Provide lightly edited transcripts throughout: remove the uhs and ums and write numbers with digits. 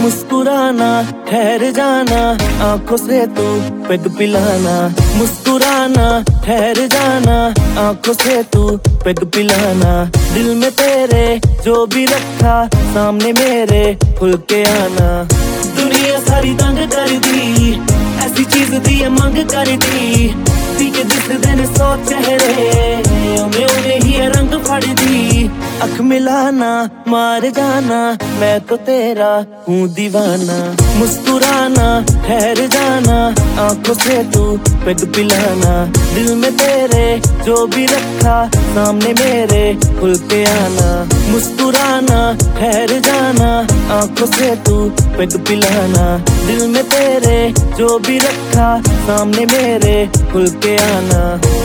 मुस्कुराना, ठहर जाना, आंखों से तू पेग पिलाना। मुस्कुराना, ठहर जाना, आंखों से तू पेग पिलाना। दिल में तेरे जो भी रखा, सामने मेरे खुल के आना। दुनिया सारी तंग कर दी, ऐसी चीज दी मंग कर दी। के जिस दिन 100 चेहरे उन्हें ही रंग फाड़ दी। अख मिलाना, मार जाना, मैं तो तेरा हूँ दीवाना। मुस्कुराना, ठहर जाना, आंखों से तू पेग पिलाना। दिल में तेरे जो भी रखा, सामने मेरे खुल के आना। मुस्कुराना, ठहर जाना, आंखों से तू पेग पिलाना। दिल में तेरे जो भी रखा, सामने मेरे खुल के आना।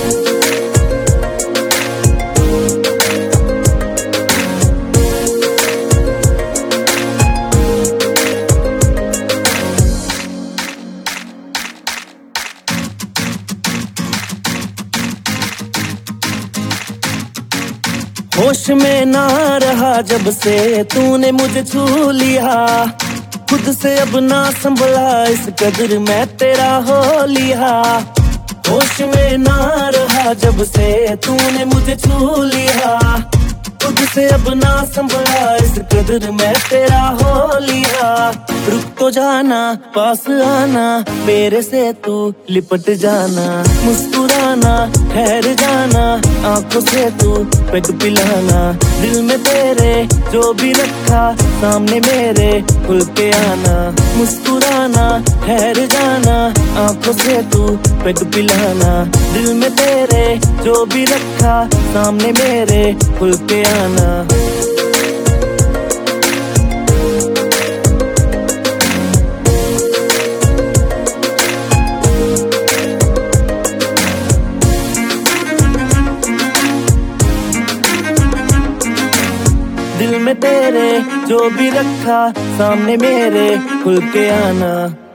होश में ना रहा जब से तूने मुझे छू लिया। खुद से अब ना संभला, इस कदर मैं तेरा हो लिया। होश में ना रहा जब से तूने मुझे छू लिया। खुद से अब ना संभला, इस कदर मैं तेरा हो लिया। रुक तो जाना, पास आना, मेरे से तू लिपट जाना। मुस्कुराना, ठहर जाना, आंखों से तू पेग पिलाना। दिल में तेरे जो भी रखा, सामने मेरे खुल के आना। मुस्कुराना, ठहर जाना, आंखों से तू पेग पिलाना। दिल में तेरे जो भी रखा, सामने मेरे खुल के आना। दिल में तेरे जो भी रखा, सामने मेरे खुल के आना।